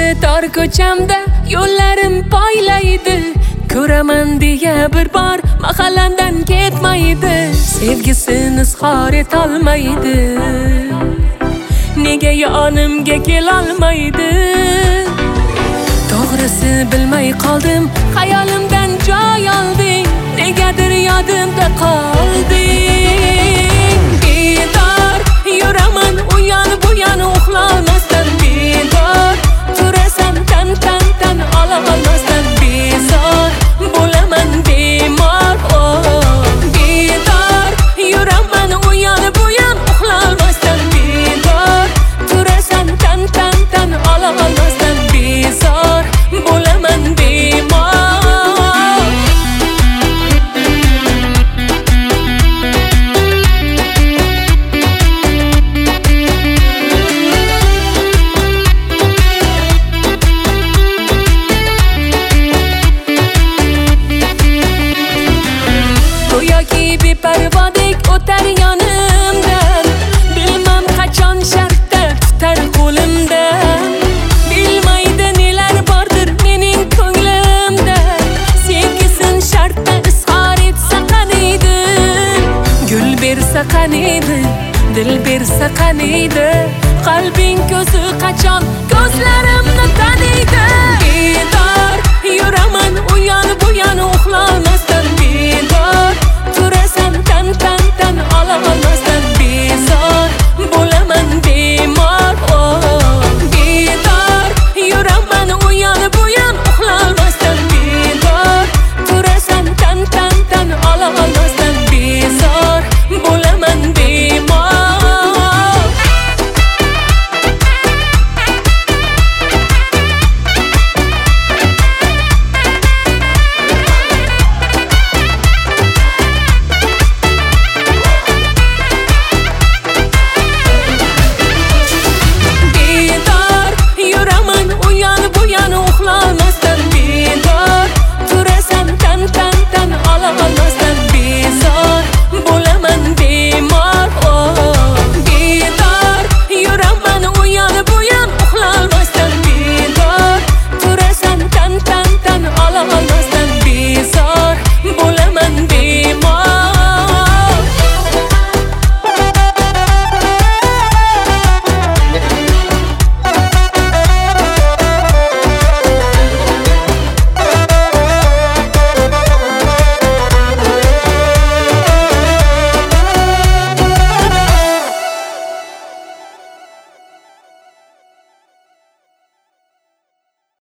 tor ko'chamda yo'llarim poylaydi. Ko'raman deya bir bor mahallamdan ketmaydi. Sevgisini izhor etolmaydi. Nega yonimga kelolmaydi? To'g'risi bilmay qoldim, xayolimdan joy olding. Negadir yodimda qolding. Bedor yuraman uyon bu yon uxlolmasdan. Bedor turasan tan ololmasdan. Bezor bo'laman bemor. Bedor yuraman uyon bu yon uxlolmasdan. Bedor turasan tan ololmasdan. Bezor bo'laman bemor. Go'yoki beparvodek o'tar yonimdan. Bilmam qachon shartda tutar qo'limdan. Bilmaydi nelar bordir mening ko'nglimda. Sevgisin shartda izhor etsa qaniydi. Gul bersa qaniydi, dil bersa qaniydi. Qalbing ko'zi qachon ko'zlarimni taniydi. Bedor yuraman u yon bu yon